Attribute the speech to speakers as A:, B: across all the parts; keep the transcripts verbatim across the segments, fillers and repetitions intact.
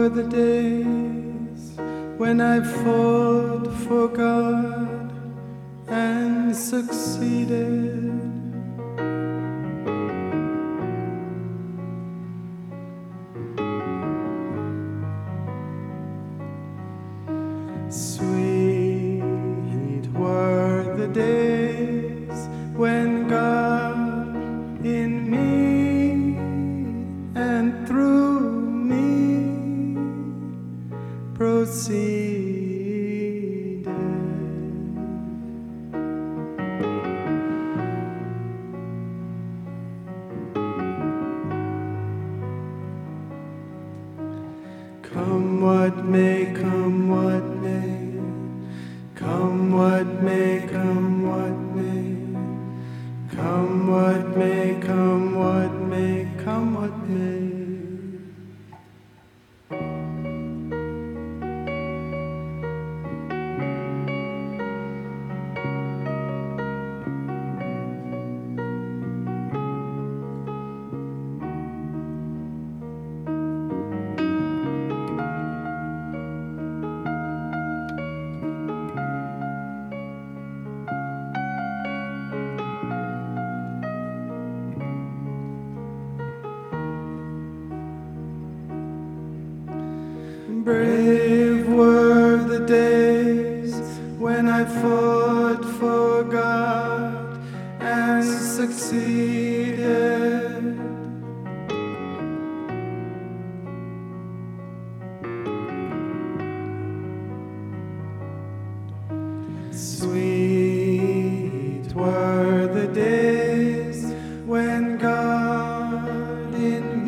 A: were the days when I fought for God and succeeded. Sweet were the days when God in me and through me proceeded. Come what may, come what may, come what may, come what may, come what may, come what may, come what may. Brave were the days when I fought for God and succeeded. Sweet were the days when God in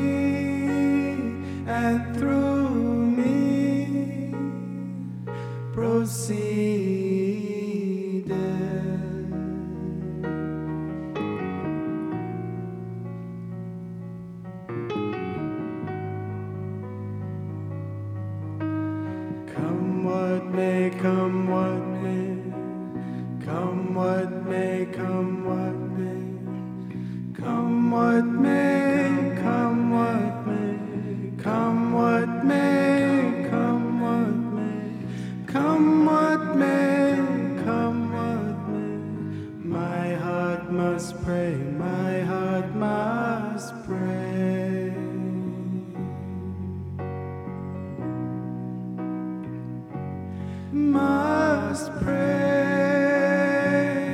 A: me and through proceeded. Come what may, come what may, come what may, come what may, come what may, come what may, come what may, come what may. Come what may, come what may, my heart must pray, my heart must pray. Must pray.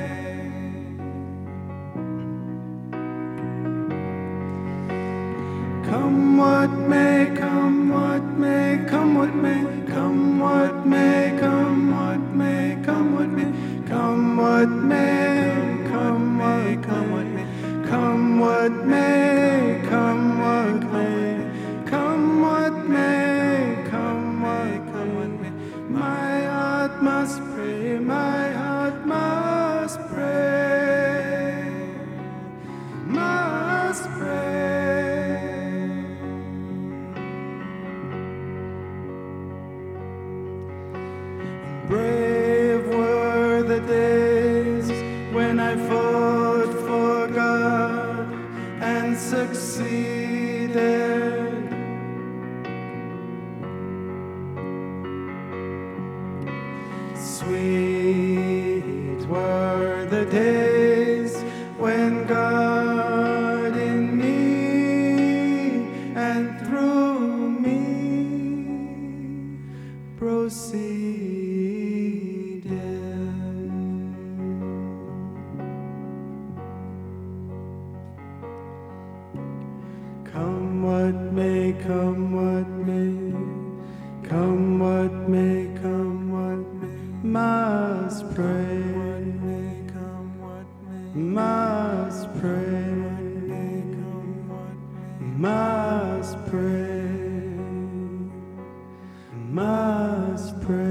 A: Come what may, come what may, come what may, come what may, come what may, come what may, come what may, come what, come what may, come what may, come what may, come what may, come what, come what may. My heart must pray, my heart must pray, must pray. Brave were the days when I fought for God and succeeded. Sweet were the days when God in me and through me proceeded. Come what may, come what may, come what may, come what may, must pray, must pray, must pray, must pray.